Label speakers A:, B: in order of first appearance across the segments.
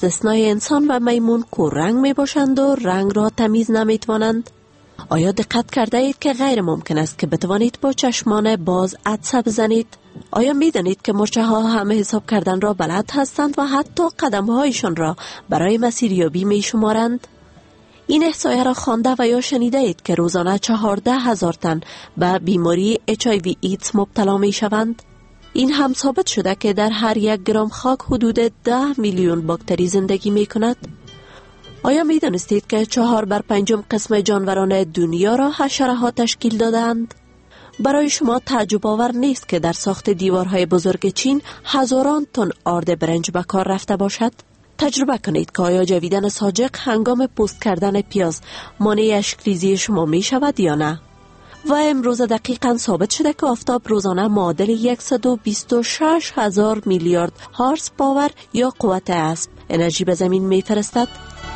A: استثنای انسان و میمون که رنگ می باشند و رنگ را تمیز نمی توانند. آیا دقت کرده اید که غیر ممکن است که بتوانید با چشمان باز عدسه بزنید؟ آیا می دانید که مورچه ها همه حساب کردن را بلد هستند و حتی قدم هایشان را برای مسیریابی می شمارند؟ این احصایه را خوانده و یا شنیده اید که روزانه 14,000 تن به بیماری HIV ایدز مبتلا می شوند؟ این هم ثابت شده که در هر 1 گرم خاک حدود 10 میلیون باکتری زندگی می کند. آیا می دانستید که 4/5 قسم جانوران دنیا را حشره ها تشکیل دادند؟ برای شما تعجب آور نیست که در ساخت دیوارهای بزرگ چین هزاران تن آرد برنج به کار رفته باشد. تجربه کنید که آیا جویدن ساجق هنگام پوست کردن پیاز مانع اشکریزی شما می شود یا نه؟ و امروز دقیقاً ثابت شده که آفتاب روزانه معادل 126,000 میلیارد هورس پاور یا قوت اسب انرژی به زمین می فرستد.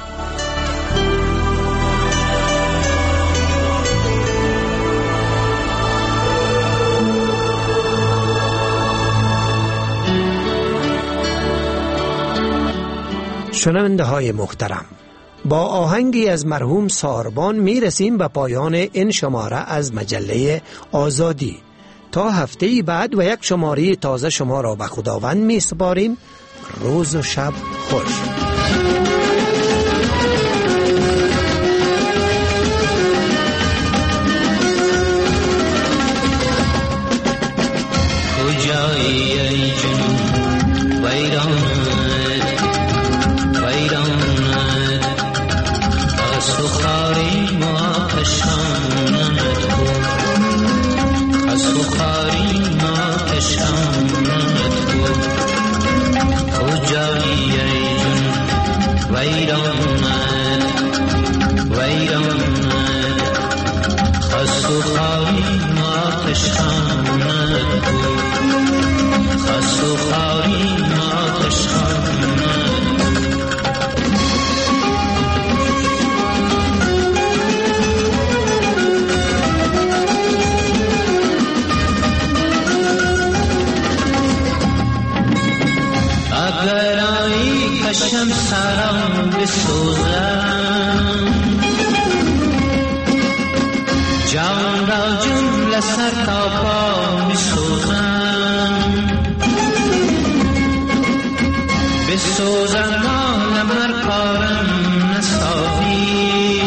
B: شنونده های محترم، با آهنگی از مرحوم ساربان می رسیم به پایان این شماره از مجله آزادی. تا هفته بعد و یک شماره تازه شما را به خداوند می سپاریم. روز و شب خوش.
C: کجایی ای جنون ویران سخاری ما کشانت کو از سخاری ما کشانت کو کجایی ای جون ویرانت از سخاری ما کشانت کو از سخاری ما کشانت اگر آیی کشم سرم بسوزم جان را جمله سر تا پا بسوزم بسوزم مال مر کارم نسازی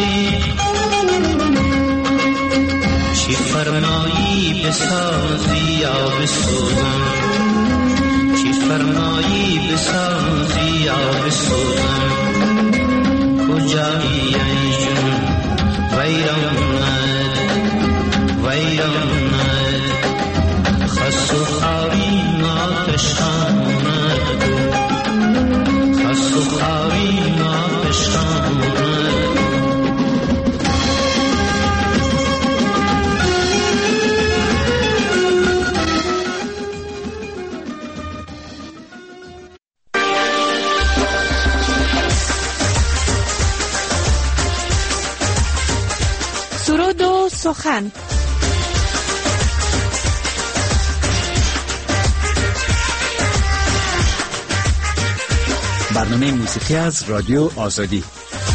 C: چی فرمایی بسازی یا بسوزم فرمایی بسازی یا بسوزم کجایی ای جون ویرانت خس و خاری ما کشانت خس و خاری ما کشانت
D: سرود و سخن.
E: برنامه موسیقی از رادیو آزادی.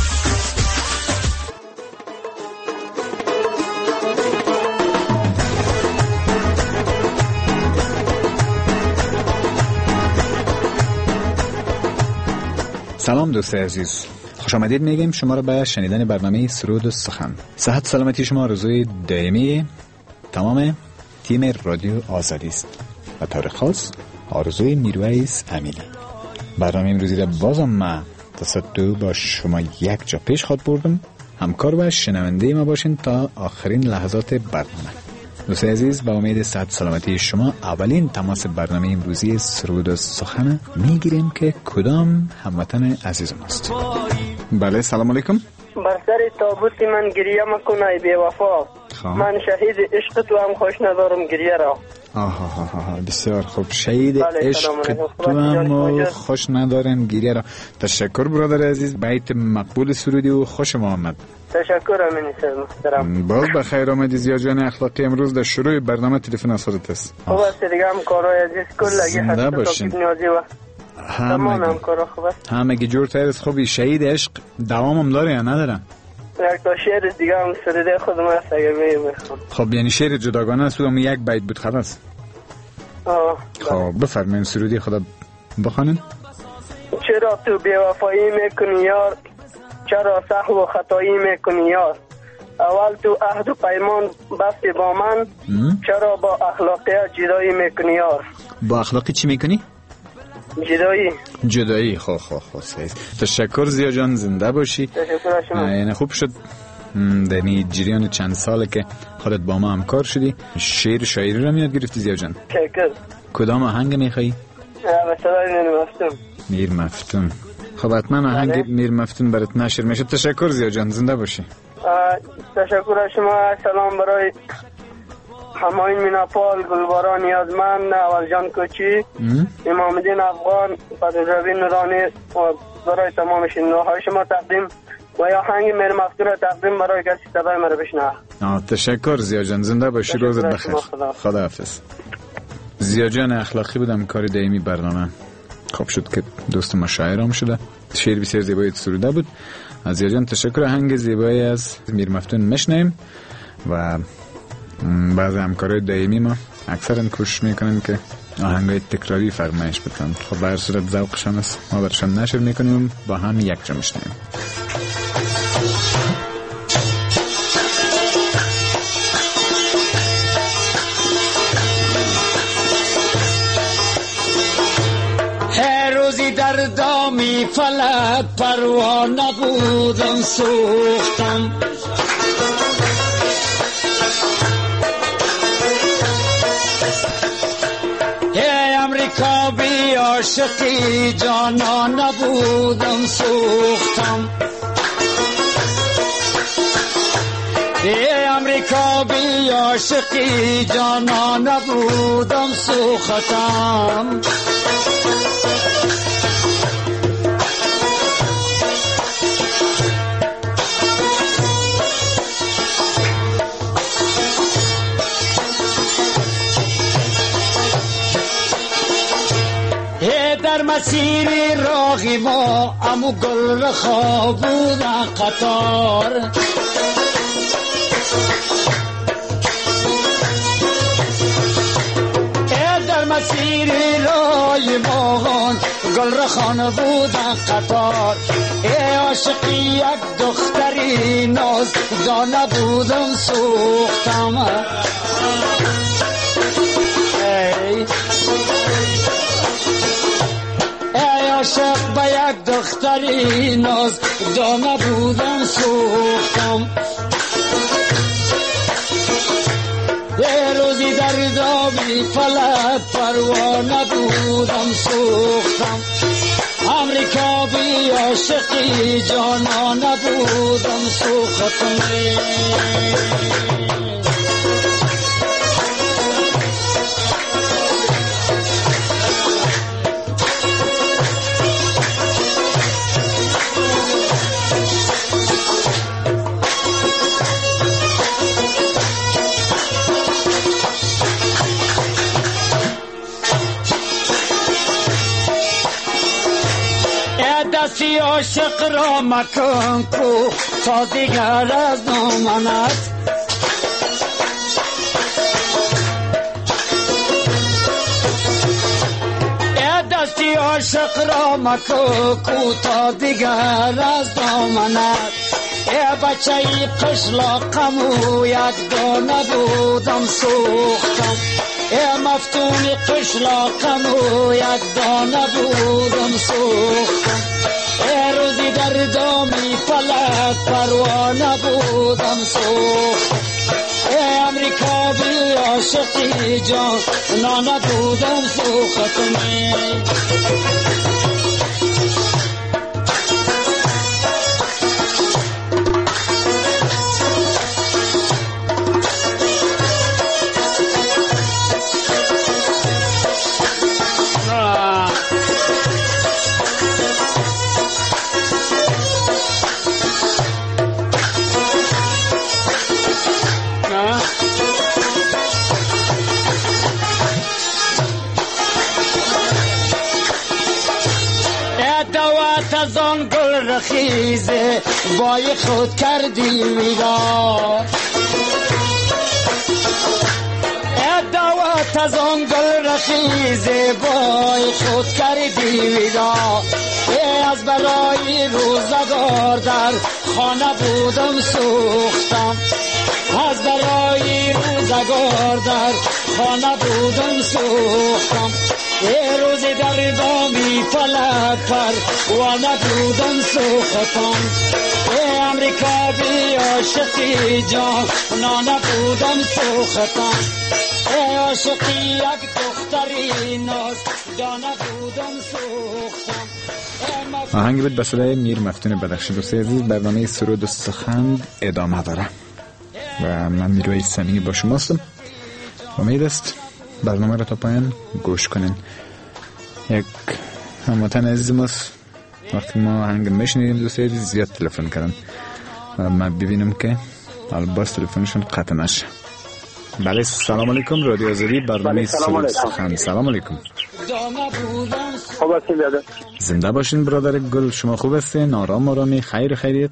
E: سلام دوست عزیز، خوش آمدید میگیم شما را به شنیدن برنامه سرود و سخن. صحت سلامتی شما آرزوی دائمی تمام تیم رادیو آزادی است و طور خاص آرزوی میرویس امینی. برنامه امروزی را بازم من تصدیو با شما یک جا پیش خواد بردم. همکار و شنونده ما باشین تا آخرین لحظات برنامه. دوست عزیز، با امید صحت سلامتی شما اولین تماس برنامه امروزی سرود و سخن میگیریم که کدام هموطن عزیز ماست. بله، سلام علیکم.
F: بر سر تابوت من گریه مکنای بی وفا، من شهید عشق تو هم خوش ندارم گریه را.
E: آها بسیار خوب. شهید عشق تو هم خوش ندارم گریه را. تشکر برادر عزیز، بیت مقبول سرودی و خوش آمد.
F: تشکر امین محترم.
E: باز بخیر آمدی زیا جان اخلاقی. امروز در شروع برنامه تلفن اصالت است.
F: خوب است دیگه، هم کارهای عزیز کل لگی حضرت تاکید نیازی و تمام همکارا خوبه؟
E: همگی جور تایرست. خوبی؟ شهید عشق دوام هم داره یا نداره؟
F: یک تا شعر دیگه هم سریده خودم هست اگر میخوام.
E: خب یعنی شعر جداگانه است و یک بیت بود خلاص. خب بفرمایید سرودی خدا بخوانید.
F: چرا تو بی‌وفایی میکنی یار، چرا سهو و خطایی میکنی یار، اول تو عهد و پیمان بستی با من، چرا با اخلاقیت جدایی میکنی یار. با
E: اخلاقی چی میکنی؟ جدایی. خب سعید تشکر زیا جان، زنده باشی.
F: تشکر شما.
E: یعنی خوب شد در این جریان چند ساله که خودت با ما همکار شدی شعر شاعری رو یاد گرفتی زیا جان.
F: تشکر.
E: کدام آهنگ میخوایی؟
F: مثلا
E: میر مفتون. خب حتما آهنگ میر مفتون برات نشر میشه. تشکر زیا جان، زنده باشی.
F: تشکر شما. سلام برای هماین میناپال، گلباران نیازمند، اول جان کوچی، امام الدین افغان، پدرجوی نورانی و برای تمام شنوهای شما تقدیم و یا آهنگ میر مفتون تقدیم برای کسی صدای مرا بشنوه.
E: تشکر زیا جان، زنده باشی. روزت بخیر. خدا حافظ. زیا جان اخلاقی بودم کار دائمی برنامه. خوب شد که دوست ما شاعرام شده. شعر بسیار زیبایی سروده بود. از زیا جان تشکر. آهنگ زیبایی از میر مفتون میشنویم و بعضی همکارای دائمی ما اکثرا کوشش میکنن که آهنگای تکراری فرمایش بدن. خب به هر صورت ذوقشان است، ما برشان نشر میکنیم با هم یک جا میشنویم.
D: در دامی فلک پروانه بودم سوختم، ای امریکا بی عاشقی جانانه بودم سوختم، ای امریکا بی عاشقی جانانه بودم سوختم. در مسیر راهی ما امو گل رخا بودن قطار، در مسیر راهی ما گل رخان بودن قطار، عاشقی یک دختری ناز دانه بودم سوختم، عاشق به یک دختری ناز دانه بودم سوختم، یه روزی در دامی فلک پروانه بودم سوختم، امریکا بی عاشقی جانانه بودم سوختم. دستی عاشق را مکن کو تا دیگر از ناماند، دستی عاشق را مکن کو تا دیگر از ناماند، بچه ای قشلاقم و یک دانه بودم سوختم، مفتون قشلاقم و یک دانه بودم سوختم، روزی در دامی فلک پروانه بودم سوختم، امریکا بی عاشقی جانانه بودم سوختم. گل رخیز بای خود کردی ویرا دعوت از آن گل رخیز بای خود کردی ویرا از برای روزگار در خانه بودم سوختم از برای روزگار در خانه بودم سوختم یه روزی در بامی فلک پر و نبودم سوختم یه امریکا بی عاشقی جان نبودم سوختم یه عاشقی یک دختری ناز جان نبودم سوختم.
E: آهنگ بود به صدای میر مفتون بدخشی. دوستای عزیز، برنامه سرود و سخن ادامه داره و من نیروی سمیعی با شما هستم. امید است برنامه را تا پایان گوش کنین. یک هموطن عزیز ماست وقتی ما آهنگ میشنیدیم دوستای عزیز زیاد تلفن کردن و من ببینم که الباس تلفنشون قطع نشه. بله سلام علیکم، رادیو آزادی، برنامه سرود و سخن. سلام علیکم.
F: خوب هستین دادا؟
E: زنده باشین برادر گل. شما خوب هستین؟ آرامی خیر خیریت؟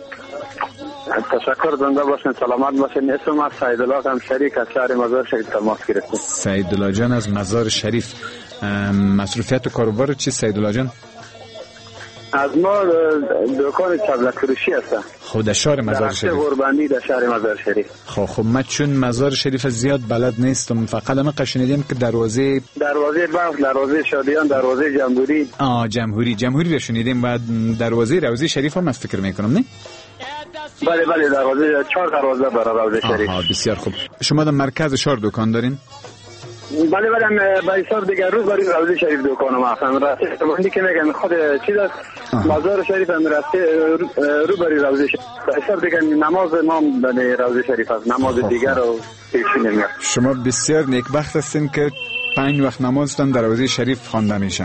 F: تشکر، زنده باشین، سلامت باشین. اسم من سیدالله هم شریک از شهر مزار شریف تماس گرفتم.
E: سیدالله جان از مزار شریف، مصروفیت و کاروبار چی سیدالله جان؟
F: از ما دکان چبلک فروشی هستم.
E: خود شهر مزار شریف.
F: در قربانی در شهر مزار شریف.
E: خب من چون مزار شریف زیاد بلد نیستم، فقط ما قشنیدیم که دروازه
F: بلخ، دروازه شادیان، دروازه
E: جمهوری رو شنیدیم و دروازه روضه شریف هم از فکر میکنم نه؟
F: بله دروازه 4 دروازه برای روضه شریف.
E: بسیار خوب. شما در مرکز شهر دکان دارین؟
F: بله با ایسار دیگر روز برای روضه شریف دکانم هستم. راسته مندی که میگن خود چیز است مزار شریف هم راسته رو برای روضه شریف. ایسار دیگر نماز ما در روضه شریف است، نماز دیگر رو پیشی نمیاد.
E: شما بسیار نیکبخت هستین که 5 وقت نمازتان در روضه شریف خوانده میشه.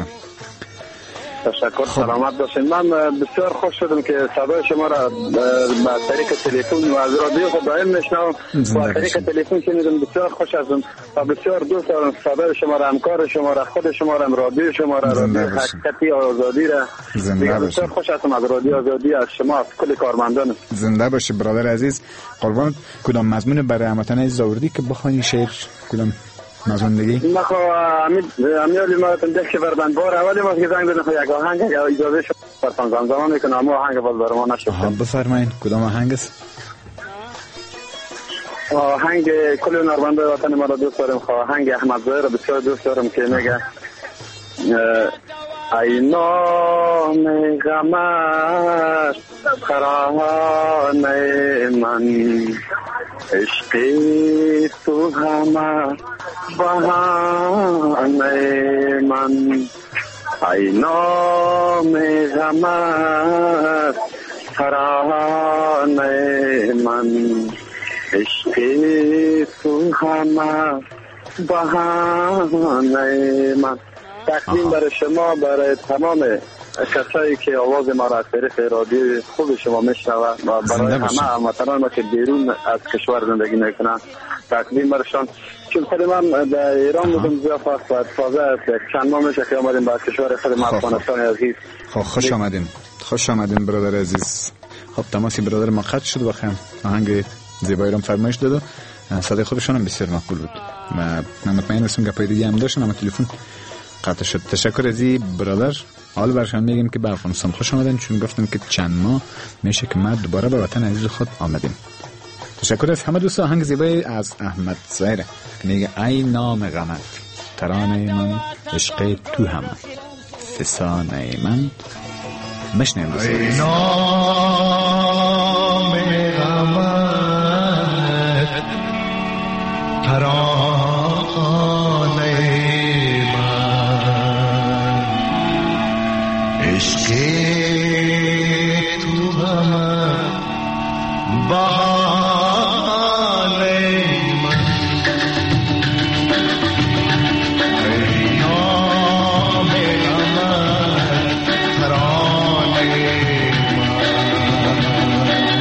F: تشکر، سلامت باشین. من بسیار خوش شدم که صدای شما را با طریق تلفن و از رادیو خود دائم میشنوم. با طریق تلفن شنیدم، بسیار خوش هستم و بسیار دوست دارم صدای شما را، همکار شما را، خود شما را، رادیو شما را، رادیو حقیقتی آزادی را. بسیار خوش هستم از رادیو آزادی، از شما، از کل کارمندان.
E: زنده باشی برادر عزیز. قربان کدام مضمون برای هموطن عزیز آوردی که بخوانی شعر؟ کدام مضمون دیگه؟
F: ما خو امیالی ما تنده که بردن بار اولی ما که زنگ بدن خو یک آهنگ یا اجازه شد برتان زمان میکنم اما آهنگ باز برای ما نشد.
E: بفرمایید کدام آهنگ است؟
F: آهنگ کل نارمنده وطن ما را دوست دارم. آهنگ احمد زاهر را بسیار دوست دارم که میگه ای نام غمت ترانه من، عشق تو همه بهانه من. ای نام غمت ترانه من، عشق تو همه بهانه من. تقدیم برای شما، برای تمام کسایی که آواز ما را از طریق رادیو خوب شما میشنوند و برای همه هموطنان ما که بیرون از کشور زندگی میکنن تقدیم برشان. چون خود من در ایران بودم زیاد وقت و تازه چند ماه میشه که آمدیم به کشور خود ما افغانستان عزیز.
E: خوش آمدین برادر عزیز. خب تماسی برادر ما قطع شد و خیلی آهنگ زیبایی را فرمایش داد و صدای خودشان هم بسیار معقول بود و من مطمئن هستم گپای دیگه هم داشتن اما تلفن قطع شد. تشکر از برادر. حال برشان میگم که به افغانستان خوش آمدن، چون گفتم که چند ماه میشه که ما دوباره به وطن عزیز خود آمدیم. تشکر از همه دوستا. آهنگ زیبایی از احمد زاهر که میگه ای نام غمت ترانه من، عشق تو همه فسانه من. مشنیم
C: ای نام غمت ترانه من، عشق تو همه بهانه من. ای نام غمت ترانه من،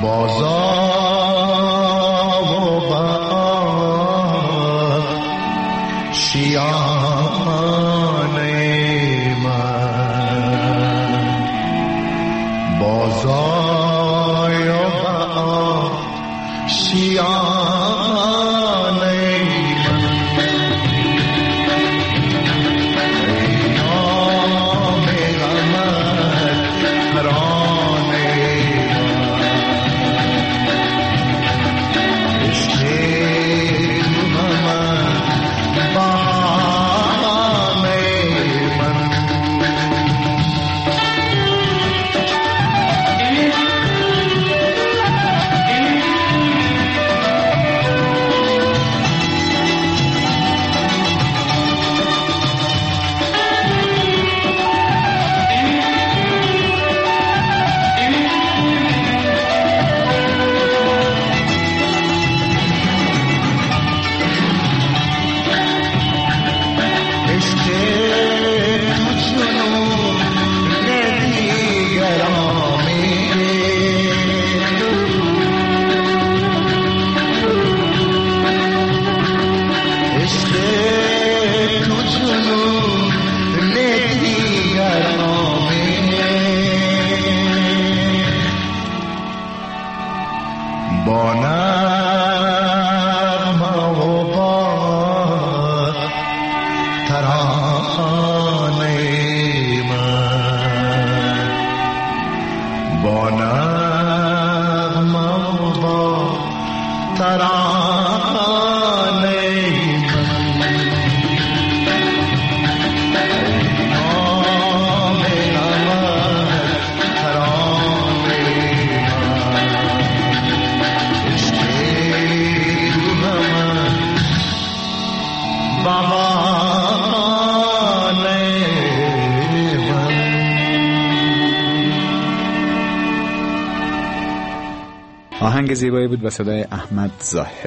E: آهنگ زیبایی بود به صدای احمد ظاهر.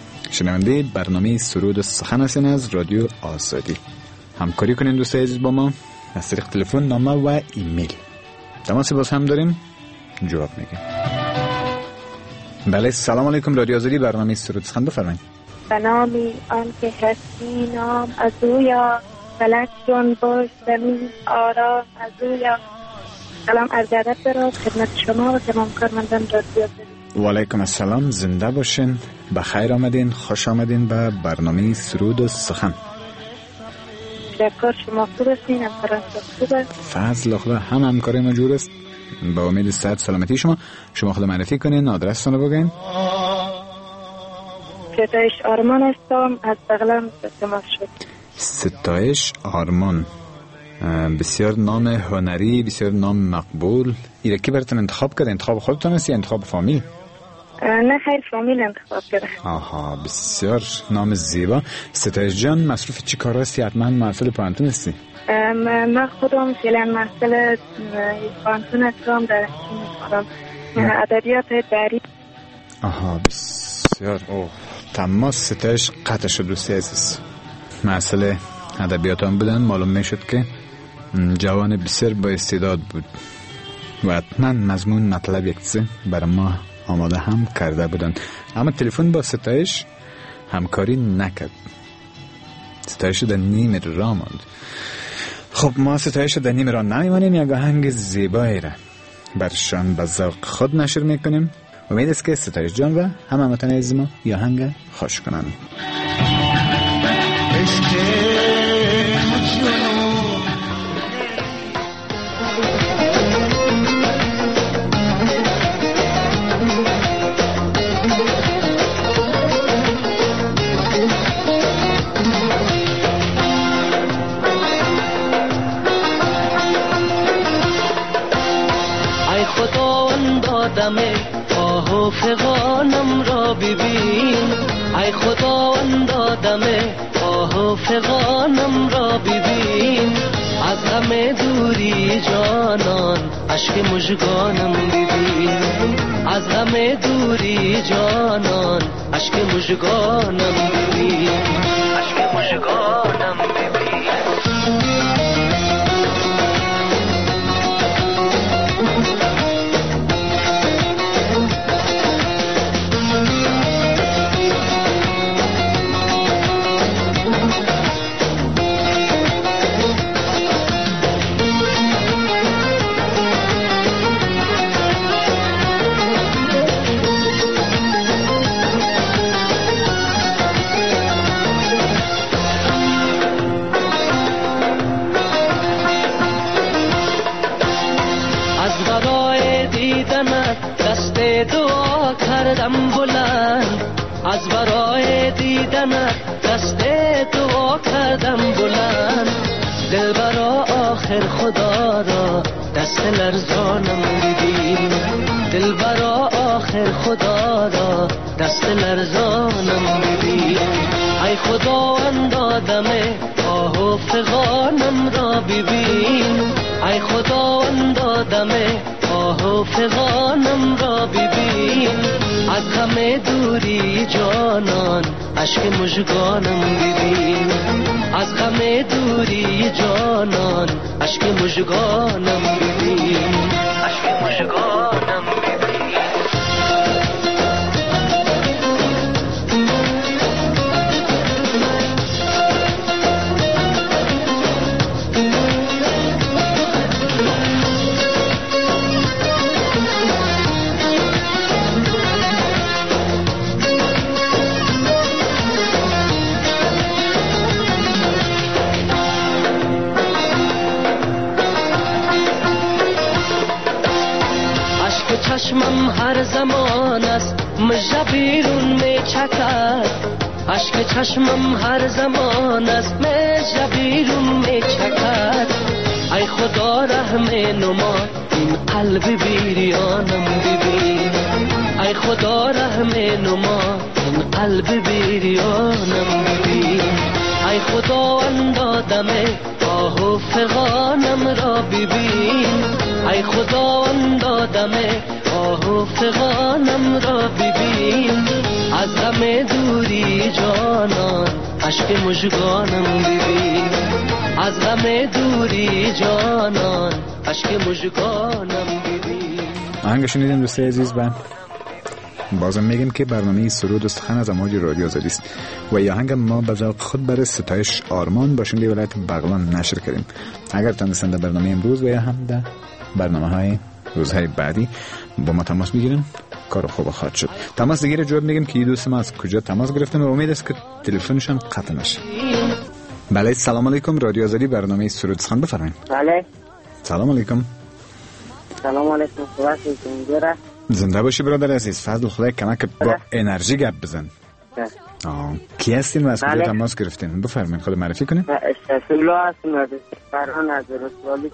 E: شنونده برنامه سرود سخن هستین از رادیو آزادی. همکاری کنین دوستای عزیز با ما از طریق تلفن، نامه و ایمیل. تماس باز هم داریم، جواب میگیم. بله، سلام علیکم. رادیو آزادی، برنامه سرود سخن، بفرمایید.
G: به نامی آنکه هستی نام از اویا، فلک جان باش زمین آرام از اویا. سلام عرض ادب دارم خدمت شما و تمام کارمندان رادیو آزادی.
E: و علیکم السلام، زنده باشین، بخیر آمدین، خوش آمدین به برنامه سرود و سخن.
G: شکر، شما خوب هستین؟ همکاران خوبه؟
E: فضل خدا، هم همکاری ما جور است. با امید صحت سلامتی شما خود معرفی کنین، آدرستون رو بگین.
G: ستایش آرمان هستم از بغلان تماس شد.
E: ستایش آرمان، بسیار نام هنری، بسیار نام مقبول. ایره کی براتون انتخاب کرده؟ انتخاب خودتون است یا انتخاب فامیل؟
G: نه خیر، فامیل انتخاب کرده.
E: آها، بسیار نام زیبا. ستایش جان، مصروف چی کار هستی؟ حتما محصل پانتون هستی؟
G: من خودم فعلا محصل پانتون هستم، در ادبیات دری.
E: آها، بسیار. اوه، تماس ستایش قطع شد دوستی عزیز. محصل ادبیات هم بودن، معلوم میشد که جوان بسیار با استعداد بود و حتما مضمون مطلب یک چیزی برای ما آماده هم کرده بودن، اما تلفن با ستایش همکاری نکرد. ستایش در نیم راه ماند. خب ما ستایش در نیم راه نمیمانیم، یک آهنگ زیبایی را برشان به ذوق خود نشر میکنیم. امید است که ستایش جان و همه هموطنان عزیز ما این آهنگ خوش کنند.
H: آه و فغانم را ببین، ای خداوند آدم آه و فغانم را ببین، از همه دوری جانان عشق مژگانم ببین، از همه دوری جانان عشق مژگانم ببین، عشق مژگانم ببین. از برای دیدنت دست دعا کردم بلند، از برای دیدنت دست دعا کردم بلند. دلبرا آخر خدا را دست لرزانم ببین، دلبرا آخر خدا را دست لرزانم ببین. ای خداوند آدم آه و فغانم را ببین، ای خداوند آدم آه و فغانم را ببین. از غم دوری جانان اشک مژگانم ببین، از غم دوری جانان اشک مژگانم ببین، اشک مژگانم ببین. چشمم هر زمان است مژه بیرون می چکد، اشک چشمم هر زمان است مژه بیرون می چکد. ای خدا رحم نما این قلب بیریانم ببین، ای خدا رحم نما این قلب بیریانم ببین. ای خداوند آدم آه و فغانم را ببین، ای خداوند آدم آه و فغانم را ببین. از غم دوری جانان اشک مژگانم ببین، از غم دوری جانان اشک مژگانم ببین.
E: آهنگ شنیدین دوستای عزیز. بازم میگم که برنامه سرود و سخن از امواج رادیو آزادی است و این آهنگ ما به ذوق خود برای ستایش آرمان باشنده ولایت بغلان نشر کردیم. اگر تونستن در برنامه امروز و یا هم در برنامه‌های روزهای بعدی با ما تماس بگیرن کار خوب خواهد شد. تماس دیگه جواب میگم که این دوست ما از کجا تماس گرفتن و امید است که تلفنشون قطع نشه. بله سلام علیکم، رادیو آزادی برنامه سرود سخن بفرمایید.
F: بله
E: سلام علیکم.
F: سلام علیکم.
E: زنده باشی برادر عزیز. فضل خدای کمک با انرژی گپ بزن. کی هستین و از کجا تماس گرفتین؟ بفرمایید خود معرفی کنید.
F: شفیعالله هستم از فران از رسوالی.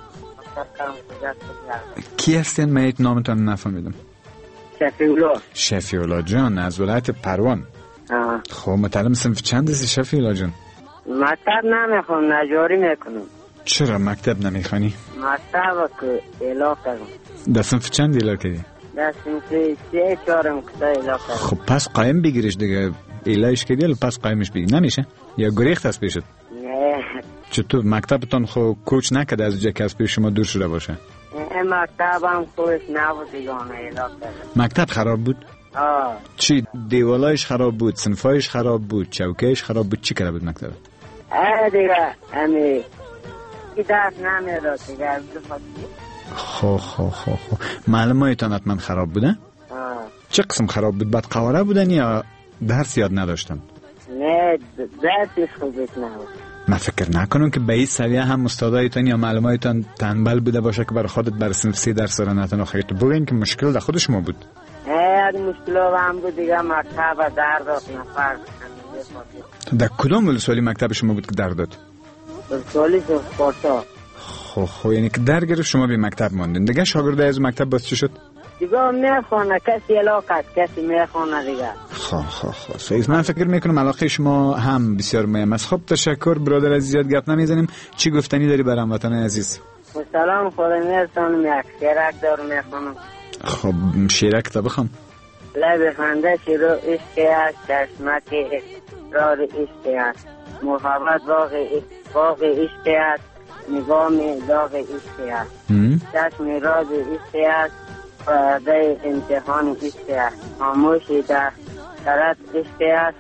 E: کی هستین؟ من نامتون نفهمیدم. شفیعالله جان از ولایت پروان. خب متعلم صنف چند هستی شفیعالله جان؟
F: مکتب نمیخونم، نجاری میکنم.
E: چرا مکتب نمیخونی؟
F: مکتب که اعلام کردم.
E: در صنف چند اعلام کردی؟
F: در صنف 3-4 مکتب اعلام کردم.
E: خب پس قایم بگیرش دیگه. اعلامش کردی ولی پس قایمش بگیر نمیشه؟ یا گریخت از پیشت؟
F: نه.
E: چطور مکتبتون خب کوچ نکرده از جایی که از پیش شما دور شده باشه؟
F: مکتبم خوش نبود دیگه اعلام کردم.
E: مکتب خراب بود؟ چی دیوالایش خراب بود، صنفایش خراب بود، چوکیش خراب بود، چی کرده بود مکتب؟
F: دیگه امی درس نمیداد دیگه.
E: خب معلومایتان حتما خراب بوده؟ چه قسم خراب بود؟ بد قواره بودن یا درس یاد نداشتن؟
F: نه درسش خوبش نبود.
E: من فکر نکنم که به این سویه هم استادایتان یا معلومایتان تنبل بوده باشه که برای خودت برای صنف 3 درس را نتونه خیلی تو بگین که مشکل در خود شما بود.
F: از مشکل هم بود دیگه. مکتب در داد نفر.
E: در کدام ولسوالی مکتب شما بود که در داد؟
F: ولسوالی سپارتا.
E: خب یعنی که در گرفت شما به مکتب ماندین دیگه. شاگرده از مکتب باز چی شد؟
F: دیگه میخونه کسی علاقه کسی میخونه دیگه.
E: خب سعید من فکر میکنم علاقه شما هم بسیار مهم است. خب تشکر برادر عزیز، زیاد گپ نمیزنیم. چی گفتنی داری برام وطن عزیز؟
F: سلام خدا میرسونم. یک شیرک دارم میخونم.
E: خب شیرک تا بخوام.
F: لب خنده شروع عشق است، چشمک رار عشق است، محبت باغ عشق است، نظام داغ عشق است، چشم راز عشق است، پرده امتحان عشق است، خاموشی در سرت عشق است،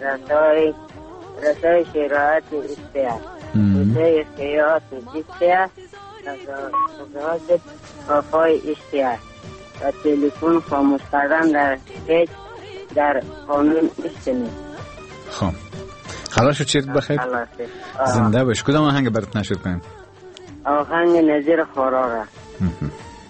F: رسای شرایط عشق است، رسای خیات عشق است، رسای وفای عشق است و تلفن خاموش کردن در هیچ در قانون عشق نیست.
E: خب خلاص شد. چیرت بخیر. زنده باش. کدام آهنگ برات نشر کنیم؟
F: آهنگ نظیر خوراره.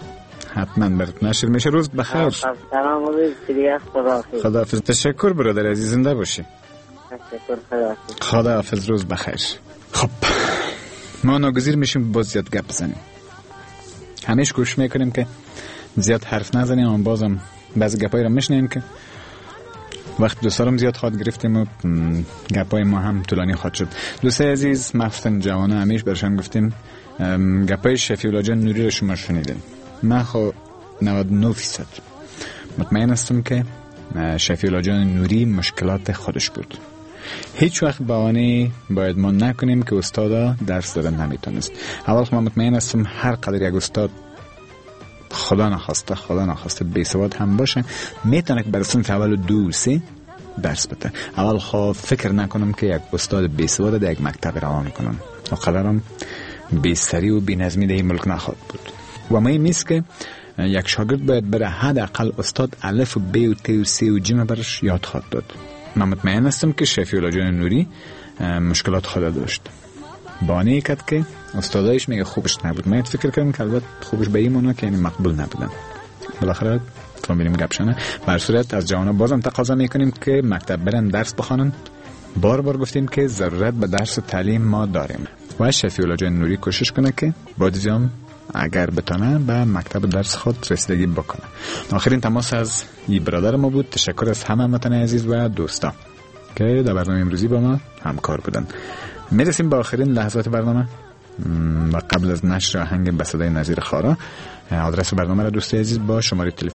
E: حتما برات نشر میشه. روز بخیر.
F: سلام علیکم. خداحافظ.
E: خداحافظ. تشکر برادر عزیز، زنده باشی.
F: تشکر. خداحافظ.
E: خداحافظ. روز بخیر. خب ما ناگزیر میشیم باز زیاد گپ بزنیم. همیشه کوشش میکنیم که زیاد حرف نزنیم، اما بازم بعضی گپایی رو میشنیم که وقت دوستارم زیاد خواهد گرفتیم و گپای ما هم طولانی خواهد شد. دوستای عزیز، مفتن جوانه همیشه برشان گفتیم گپای شفیع جان نوری رو شما شنیدین. من خو 99% مطمئن هستم که شفیع جان نوری مشکلات خودش بود. هیچ وقت بهانه باید ما نکنیم که استادا درس دادن نمیتونست. اول من مطمئن هستم هر قدر یک استاد خدا نخواسته بیسواد هم باشه میتونه که برای صنف اول و 2 و 3 درس بده. اول خواه فکر نکنم که یک استاد بیسواد در یک مکتب روان کنم و قدرم بیسری و بینظمی در این ملک نخواد بود. و مهم نیست که یک شاگرد باید برای حداقل استاد الف و ب و ت و س و ج برش یاد خواهد داد. من مطمئن هستم که شفیع جان نوری مشکلات خود داشت. بانه کرد که استادایش میگه خوبش نبود. من فکر کردم که البته خوبش به این معنی که یعنی مقبول نبودن. بالاخره تو میریم گپشنه. بر صورت از جوانان بازم تقاضا میکنیم که مکتب برن درس بخوانن. بار گفتیم که ضرورت به درس و تعلیم ما داریم و شفیع جان نوری کوشش کنه که بازم اگر بتونه به مکتب درس خود رسیدگی بکنه. آخرین تماس از این برادر ما بود. تشکر از همه هموطن عزیز و دوستا که در برنامه امروزی با ما همکار بودن. میرسیم به آخرین لحظات برنامه و قبل از نشر آهنگ به صدای نظیر خارا، آدرس برنامه را دوستای عزیز با شماره تلفن